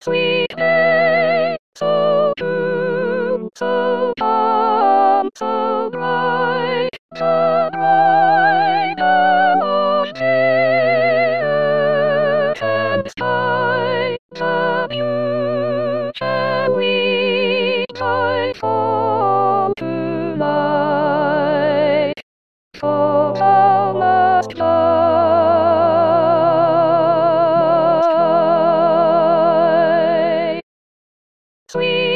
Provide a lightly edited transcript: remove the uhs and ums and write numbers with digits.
Sweet day, so true, so calm, so bright, the bright atmosphere and sky, the view can we joy fall to light, so thou must die. Sweet